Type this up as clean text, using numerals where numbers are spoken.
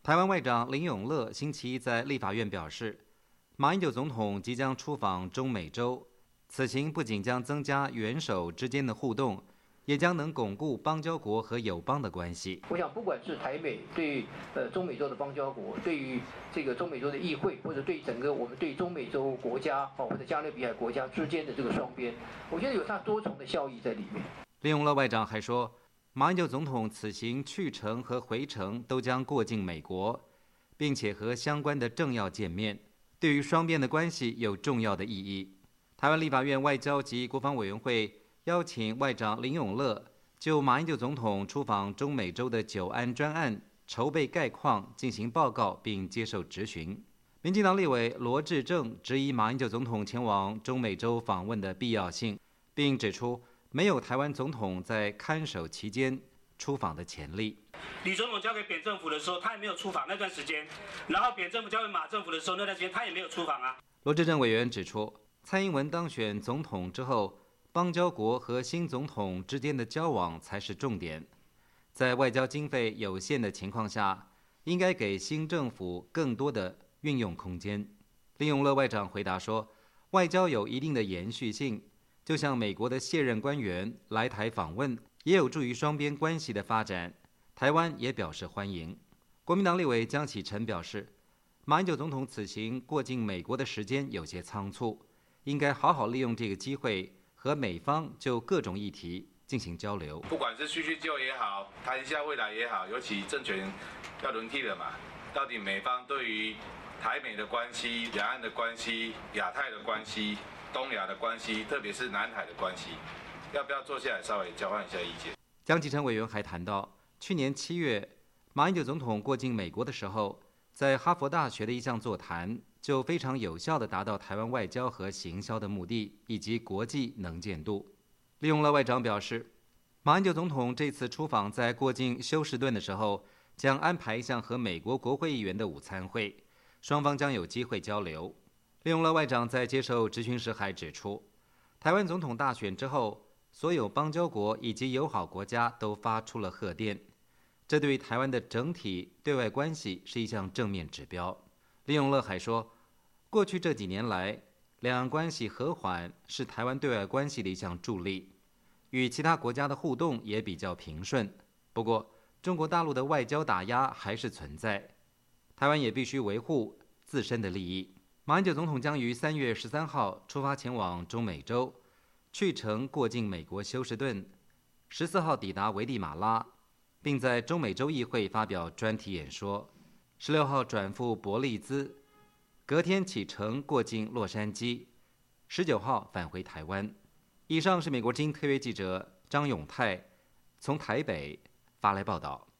台湾外长林永乐星期一在立法院表示，马英九总统即将出访中美洲，此行不仅将增加元首之间的互动，也将能巩固邦交国和友邦的关系。 我想，不管是台美对中美洲的邦交国，对于这个中美洲的议会，或者对整个我们对中美洲国家或者加勒比海国家之间的这个双边，我觉得有它多重的效益在里面。 林永乐外长还说，马英九总统此行去程和回程都将过境美国，并且和相关的政要见面，对于双边的关系有重要的意义。台湾立法院外交及国防委员会邀请外长林永乐就马英九总统出访中美洲的9案专案筹备概况进行报告，并接受质询。民进党立委罗致政质疑马英九总统前往中美洲访问的必要性，并指出没有台湾总统在看守期间出访的潜力。 李总统交给扁政府的时候，他也没有出访那段时间；然后扁政府交给马政府的时候，那段时间他也没有出访啊。 罗致政委员指出，蔡英文当选总统之后，邦交国和新总统之间的交往才是重点。在外交经费有限的情况下，应该给新政府更多的运用空间。林永乐外长回答说，外交有一定的延续性，就像美国的卸任官员来台访问，也有助于双边关系的发展。台湾也表示欢迎。国民党立委江启臣表示，马英九总统此行过境美国的时间有些仓促，应该好好利用这个机会和美方就各种议题进行交流。 不管是叙叙旧也好，谈一下未来也好，尤其政权要轮替了嘛，到底美方对于台美的关系、两岸的关系、亚太的关系、东亚的关系，特别是南海的关系，要不要坐下来稍微交换一下意见？ 江启臣委员还谈到，去年7月，马英九总统过境美国的时候，在哈佛大学的一项座谈，就非常有效地达到台湾外交和行销的目的，以及国际能见度。林永乐外长表示，马英九总统这次出访在过境休士顿的时候，将安排一项和美国国会议员的午餐会，双方将有机会交流。林永乐外长在接受质询时还指出，台湾总统大选之后，所有邦交国以及友好国家都发出了贺电，这对于台湾的整体对外关系是一项正面指标。林永乐还说，过去这几年来，两岸关系和缓是台湾对外关系的一项助力，与其他国家的互动也比较平顺。不过，中国大陆的外交打压还是存在，台湾也必须维护自身的利益。马英九总统将于3月13号出发前往中美洲，去程过境美国休士顿，14号抵达危地马拉，并在中美洲议会发表专题演说，16号转赴伯利兹，隔天启程过境洛杉矶，19号返回台湾。以上是美国之音特约记者张永泰从台北发来报道。